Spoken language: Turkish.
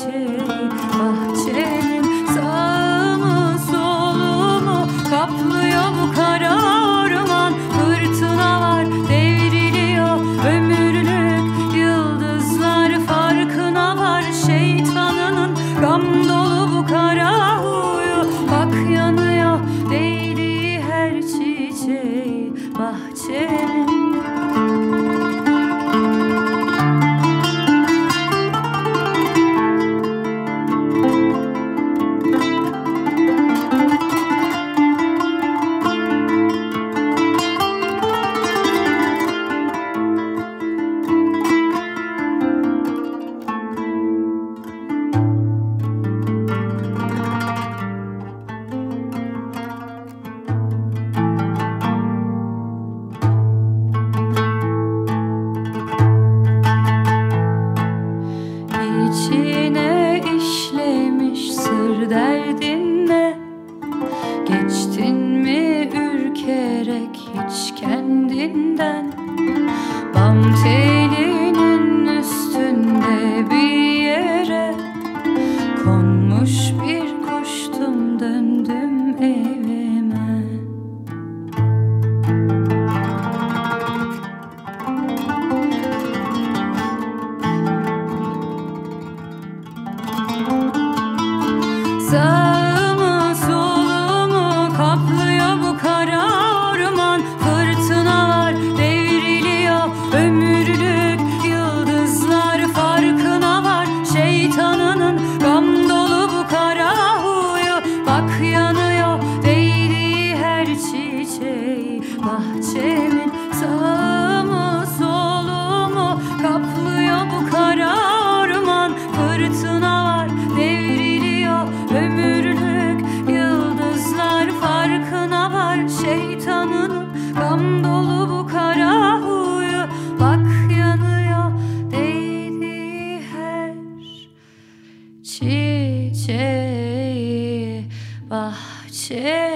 çiçeği bahçenin sağımı solumu kaplıyor bu kara orman. Fırtına var devriliyor ömürlük yıldızlar farkına var. Şeytanının gam dolu bu kara huyu bak yanıyor değdiği her çiçeği bahçenin. İçine işlemiş sır derdin ne? Geçtin mi ürkerek hiç kendinden? Bam telinin üstünde bir yere konmuş bir kuştum, döndüm evime. Sağımı solumu kaplıyor bu kara orman. Fırtına var devriliyor ömürlük yıldızlar farkına var. Şeytanının gam dolu bu kara huyu bak yanıyor değdiği her çiçeği bahçemin. Sağımı solumu kaplıyor bu kara orman. Fırtına var devriliyor ömürlük yıldızlar farkına var. Şeytanın gam dolu bu kara huyu bak yanıyor değdiği her çiçeği bahçe.